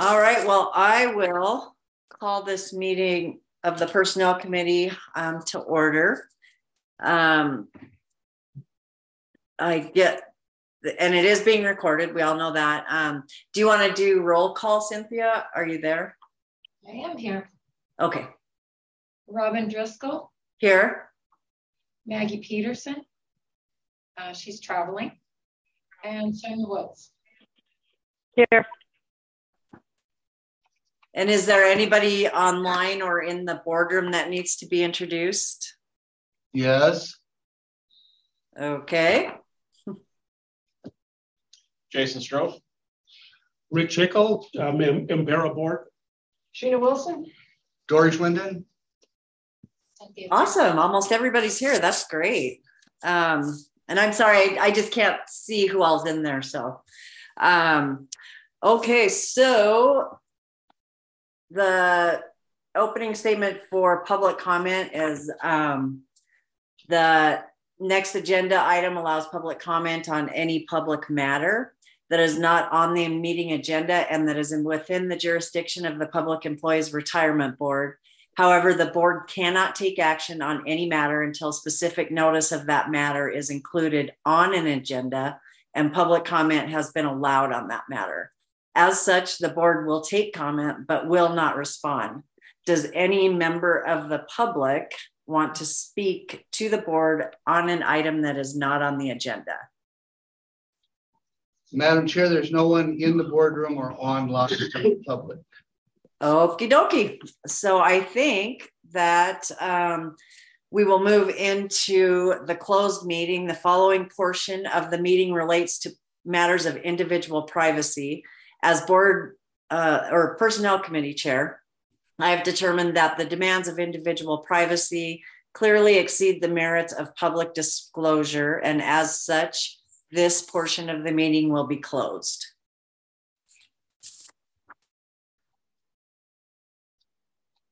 All right, well, I will call this meeting of the Personnel Committee to order. I get, and it is being recorded. We all know that. Do you want to do roll call, Cynthia? Are you there? I am here. Okay. Robin Driscoll. Here. Maggie Peterson. She's traveling. And Sonia Woods. Here. And is there anybody online or in the boardroom that needs to be introduced? Yes. Okay. Jason Stroh. Rick Chickle, Impera Board. Trina Wilson. Dory Schwinden. Awesome. Almost everybody's here. That's great. And I'm sorry, I just can't see who all's in there. So, okay. So the opening statement for public comment is the next agenda item allows public comment on any public matter that is not on the meeting agenda and that is within the jurisdiction of the Public Employees Retirement Board. However, the board cannot take action on any matter until specific notice of that matter is included on an agenda and public comment has been allowed on that matter. As such, the board will take comment but will not respond. Does any member of the public want to speak to the board on an item that is not on the agenda? Madam Chair, there's no one in the boardroom or online from the public. Okie dokie. So I think that we will move into the closed meeting. The following portion of the meeting relates to matters of individual privacy. As board or personnel committee chair, I have determined that the demands of individual privacy clearly exceed the merits of public disclosure, and as such, this portion of the meeting will be closed.